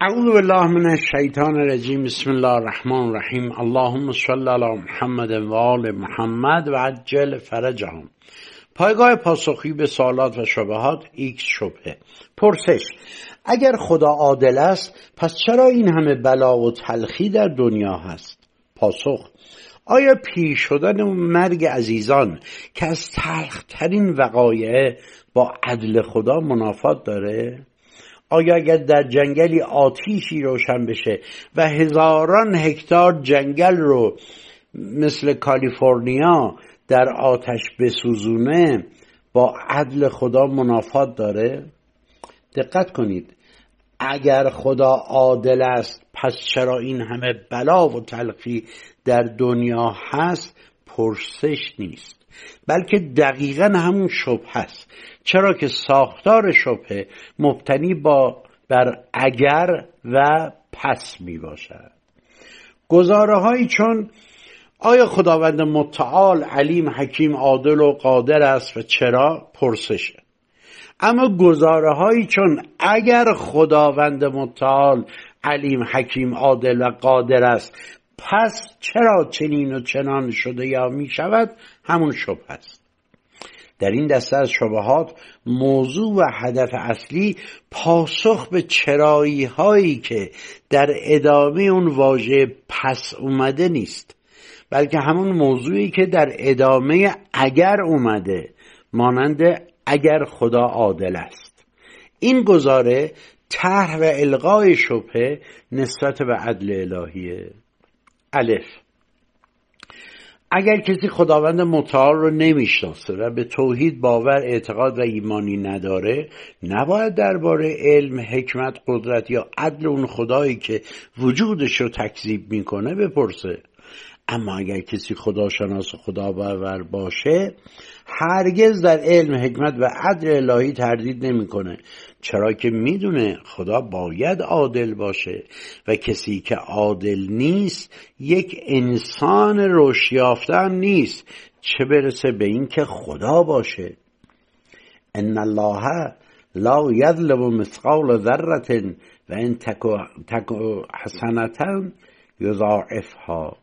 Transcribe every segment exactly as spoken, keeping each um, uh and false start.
اعوذ بالله من الشیطان الرجیم. بسم الله الرحمن الرحیم. اللهم صل علی محمد و آل محمد و عجل فرجهم. پایگاه پاسخی به سوالات و شبهات. ایکس شبهه. پرسش: اگر خدا عادل است پس چرا این همه بلا و تلخی در دنیا هست؟ پاسخ: آیا پیر شدن و مرگ عزیزان که از تلخترین وقایع با عدل خدا منافات داره؟ آیا اگر در جنگلی آتیشی روشن بشه و هزاران هکتار جنگل رو مثل کالیفرنیا در آتش بسوزونه با عدل خدا منافات داره؟ دقت کنید، اگر خدا عادل است پس چرا این همه بلا و تلخی در دنیا هست؟ پرسش نیست، بلکه دقیقاً همون شبهه است. چرا که ساختار شبهه مبتنی با بر اگر و پس می باشد. گزاره هایی چون آیا خداوند متعال علیم حکیم عادل و قادر است و چرا؟ پرسشه. اما گزاره هایی چون اگر خداوند متعال علیم حکیم عادل و قادر است پس چرا چنین و چنان شده یا می شود، همون شبهه است. در این دسته از شبهات موضوع و هدف اصلی پاسخ به چرایی هایی که در ادامه اون واژه پس اومده نیست، بلکه همون موضوعی که در ادامه اگر اومده، مانند اگر خدا عادل است. این گزاره طرح و الغای شبهه نسبت به عدل الهیه. الف: اگر کسی خداوند متعال رو نمیشناسه و به توحید باور، اعتقاد و ایمانی نداره، نباید درباره علم، حکمت، قدرت یا عدل اون خدایی که وجودش رو تکذیب میکنه بپرسه. اما اگر کسی خداشناس و خدا باور باشه، هرگز در علم، حکمت و عدل الهی تردید نمیکنه، چرا که میدونه خدا باید عادل باشه و کسی که عادل نیست یک انسان رشد یافته هم نیست، چه برسه به این که خدا باشه. ان الله لا یظلم مثقال ذره و ان تک حسنة یضاعفها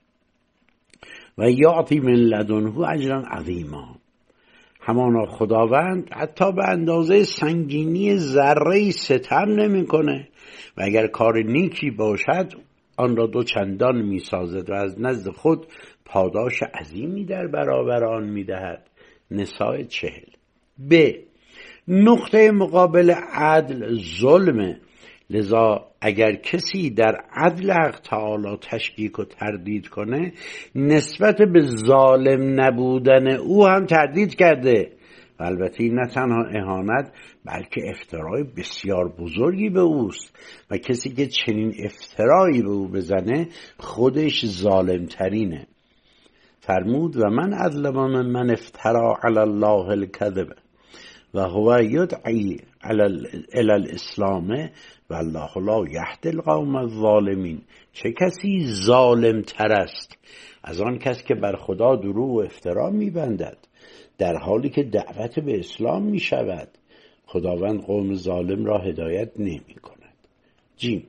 و یعطی من لدنه اجرا عظیما. همانا خداوند حتی به اندازه سنگینی ذره ستم نمیکنه و اگر کار نیکی باشد آن را دو چندان میسازد و از نزد خود پاداش عظیمی در برابر آن میدهد. نساء چهل. ب. نقطه مقابل عدل ظلمه، لذا اگر کسی در عدل حق تعالی تشکیک و تردید کنه، نسبت به ظالم نبودن او هم تردید کرده و البته این نه تنها اهانت بلکه افترای بسیار بزرگی به اوست و کسی که چنین افترایی به او بزنه خودش ظالم ترینه. فرمود: و من اظلم من افترا علی الله الکذب و هو یدعی علی الاسلام و الله لا یهدی القوم الظالمین. چه کسی ظالم تر است از آن کس که بر خدا دروغ و افترا میبندد در حالی که دعوت به اسلام میشود؟ خداوند قوم ظالم را هدایت نمی کند. جیم.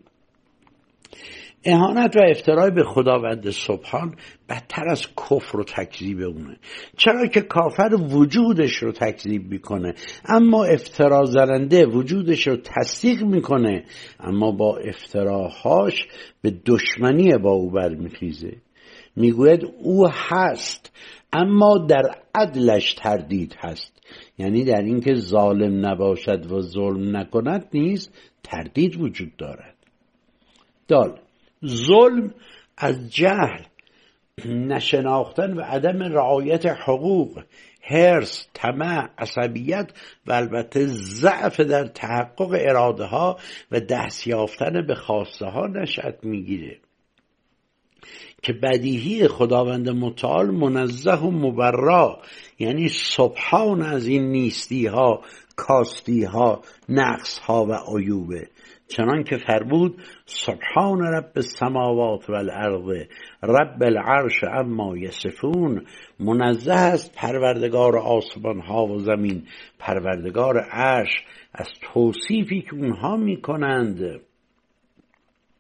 اهانت و افترای به خداوند سبحان بدتر از کفر و تکذیب اونه، چرا که کافر وجودش رو تکذیب میکنه اما افترا زننده وجودش رو تصدیق میکنه، اما با افتراهاش به دشمنی با او برمیخیزه. میگوید او هست اما در عدلش تردید هست، یعنی در اینکه ظالم نباشد و ظلم نکند نیز تردید وجود دارد. دال. ظلم از جهل، نشناختن و عدم رعایت حقوق، حرص، طمع، عصبیت و البته ضعف در تحقق اراده ها و دست یافتن به خواسته ها نشأت میگیره که بدیهی خداوند متعال منزه و مبرا، یعنی سبحان از این نیستی ها، کاستی ها، نقص ها و عیوبه. چنان که فرمود: سبحان رب السماوات و الارض رب العرش اما یصفون. منزه است پروردگار آسمان ها و زمین، پروردگار عرش، از توصیفی که اونها میکنند.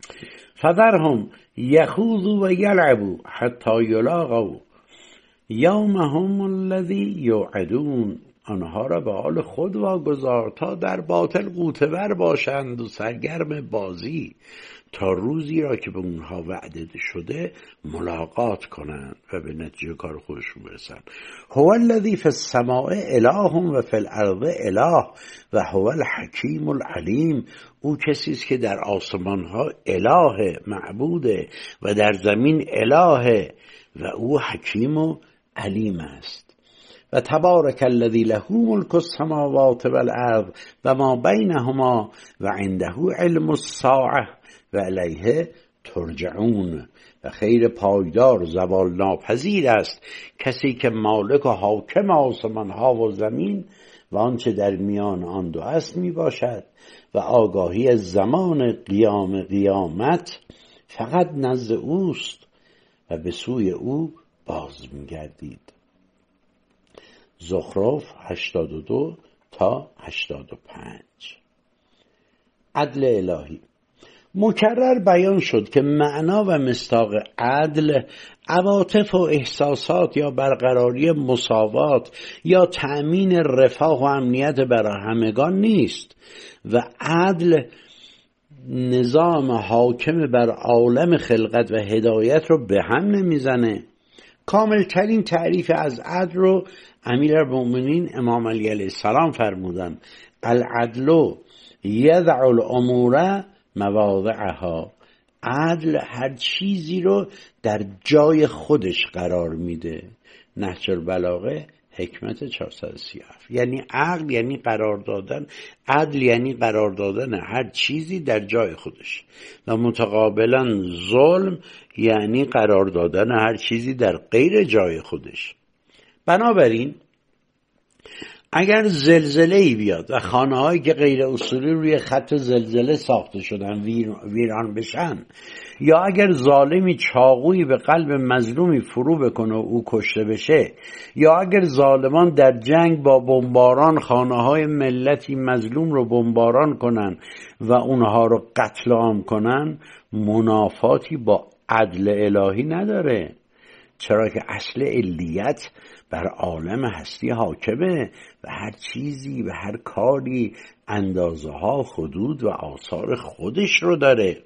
فذرهم یخوضوا و یلعبوا حتی یلاقوا یومهم الذی یوعدون. آنها را به حال خود واگذار تا در باطل غوطه‌ور باشند و سرگرم بازی تا روزی را که به اونها وعده شده ملاقات کنند و به نتیجه کار خودشون برسند. هو الذی فی السماء اله و فی الارض اله و هو الحکیم العلیم. او کسی است که در آسمان ها اله معبوده و در زمین اله و او حکیم و علیم است. و تبارک الذی له ملک السماوات والارض و ما بینهما و عنده علم الساعه و الیه ترجعون. و خیر پایدار زوال ناپذیر است کسی که مالک و حاکم آسمان ها و زمین و آنچه در میان آن دو است می باشد و آگاهی از زمان قیام قیامت فقط نزد اوست و به سوی او باز می گردید. زخرف هشتاد و دو تا هشتاد و پنج. عدل الهی. مکرر بیان شد که معنا و مصداق عدل عواطف و احساسات یا برقراری مساوات یا تأمین رفاه و امنیت برای همگان نیست و عدل نظام حاکم بر عالم خلقت و هدایت رو به هم نمیزنه. کاملترین تعریف از عدل رو امیرالمؤمنین امام علی علیه السلام فرمودن: العدل یضع الامور مواضعها. عدل هر چیزی رو در جای خودش قرار میده. نهج البلاغه حکمت چهارصد و سی و هفت. یعنی عقل یعنی قرار دادن، عدل یعنی قرار دادن هر چیزی در جای خودش و متقابلا ظلم یعنی قرار دادن هر چیزی در غیر جای خودش. بنابراین اگر زلزله‌ای بیاد و خانه‌هایی که غیر اصولی روی خط زلزله ساخته شدن ویران بشن، یا اگر ظالمی چاقویی به قلب مظلومی فرو بکنه و او کشته بشه، یا اگر ظالمان در جنگ با بمباران خانه‌های ملتی مظلوم رو بمباران کنن و اونها رو قتل عام کنن، منافاتی با عدل الهی نداره، چرا که اصل علیت بر عالم هستی حاکمه و هر چیزی و هر کاری اندازه ها، حدود و آثار خودش رو داره.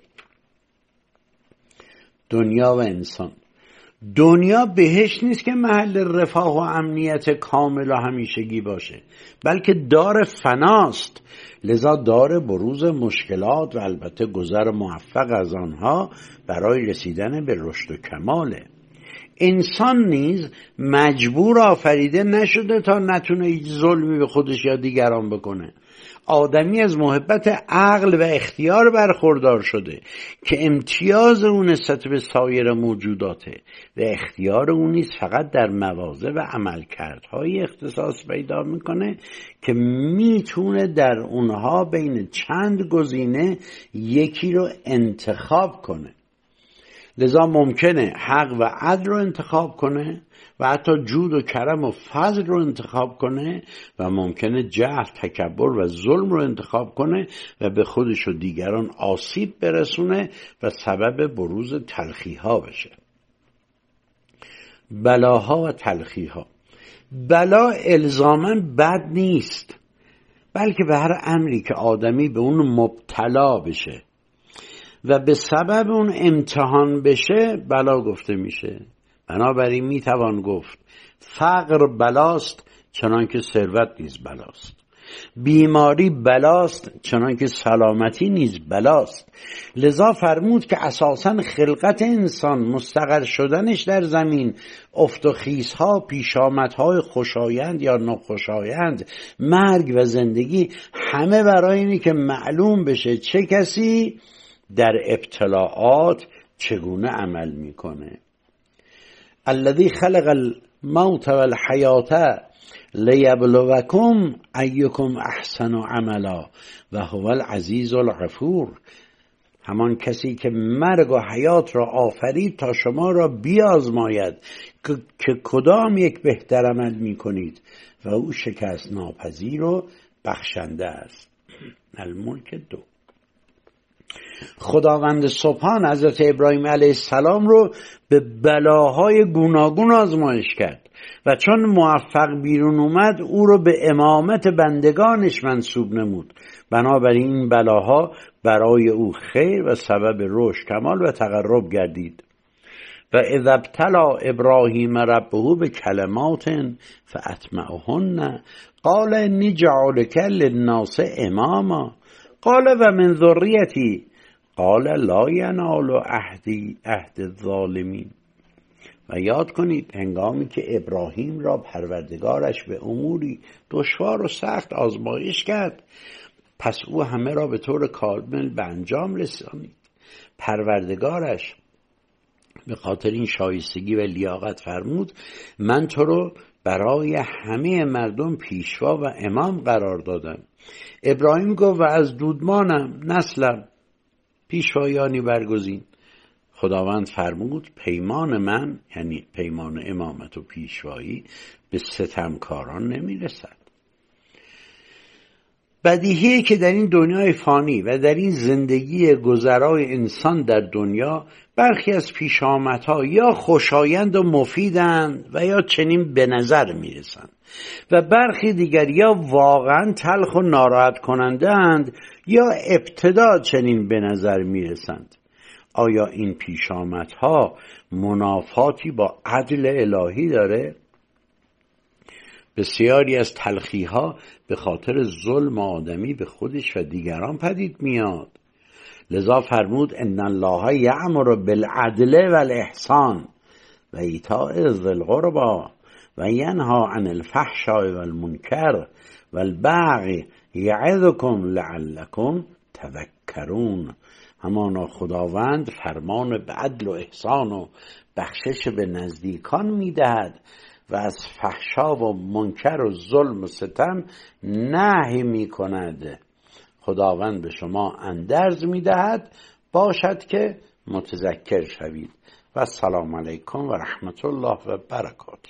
دنیا و انسان. دنیا بهشت نیست که محل رفاه و امنیت کامل و همیشگی باشه، بلکه دار فناست، لذا دار بروز مشکلات و البته گذر موفق از آنها برای رسیدن به رشد و کماله. انسان نیز مجبور آفریده نشده تا نتونه هیچ ظلمی به خودش یا دیگران بکنه. آدمی از محبت عقل و اختیار برخوردار شده که امتیاز اون نسبت به سایر موجوداته و اختیار اون نیز فقط در مواضع و عملکردهای اختصاص پیدا میکنه که میتونه در اونها بین چند گزینه یکی رو انتخاب کنه. لذا ممکنه حق و عدل رو انتخاب کنه و حتی جود و کرم و فضل رو انتخاب کنه و ممکنه جهل، تکبر و ظلم رو انتخاب کنه و به خودش و دیگران آسیب برسونه و سبب بروز تلخی‌ها بشه. بلاها و تلخی‌ها. بلا الزاماً بد نیست، بلکه به هر امری که آدمی به اون مبتلا بشه و به سبب اون امتحان بشه بلا گفته میشه. بنابراین میتوان گفت فقر بلاست چنان که ثروت نیز بلاست، بیماری بلاست چنان که سلامتی نیز بلاست. لذا فرمود که اساساً خلقت انسان، مستقر شدنش در زمین، افت و خیزها، پیشامدهای خوشایند یا ناخوشایند، مرگ و زندگی، همه برای اینه که معلوم بشه چه کسی در ابتلاعات چگونه عمل میکنه. الذی خلق الموت والحیات لیبلوکم ایکم احسن عملا و هو العزیز الغفور. همان کسی که مرگ و حیات را آفرید تا شما را بیازماید که کدام یک بهتر عمل میکنید و او شکست ناپذیر و بخشنده است. الملک دو. خداوند سبحان حضرت ابراهیم علیه السلام رو به بلاهای گوناگون آزمایش کرد و چون موفق بیرون اومد او رو به امامت بندگانش منصوب نمود. بنابراین این بلاها برای او خیر و سبب رشد، کمال و تقرب گردید. و اذا ابتلی ابراهیم ربه به کلمات فاتمهن قال انی جعلک للناس اماما قال و من ذریتی قال لا ینال عهدی عهد الظالمین. و یاد کنید هنگامی که ابراهیم را پروردگارش به اموری دشوار و سخت آزمایش کرد، پس او همه را به طور کامل به انجام رسانید. پروردگارش به خاطر این شایستگی و لیاقت فرمود من تو رو برای همه مردم پیشوا و امام قرار دادم. ابراهیم گفت و از دودمانم نسلم پیشوایانی برگزین. خداوند فرمود پیمان من، یعنی پیمان امامت و پیشوایی، به ستمکاران نمی رسد. بدیهیه که در این دنیای فانی و در این زندگی گذرای انسان در دنیا برخی از پیشامدها یا خوشایند و مفیدند و یا چنین به نظر میرسند و برخی دیگر یا واقعا تلخ و ناراحت کننده اند یا ابتدا چنین به نظر میرسند. آیا این پیشامدها منافاتی با عدل الهی داره؟ بسیاری از تلخی‌ها به خاطر ظلم آدمی به خودش و دیگران پدید میاد. لذا فرمود ان الله یأمر بالعدل والاحسان و ایتاء ذی القربی و ینهی عن الفحشاء والمنکر والبغی یعظکم لعلکم تذکرون. همانا خداوند فرمان به عدل و احسان و بخشش به نزدیکان میدهد و از فحشا و منکر و ظلم و ستم نهی می کند. خداوند به شما اندرز می دهد باشد که متذکر شوید. و السلام علیکم و رحمت الله و برکاته.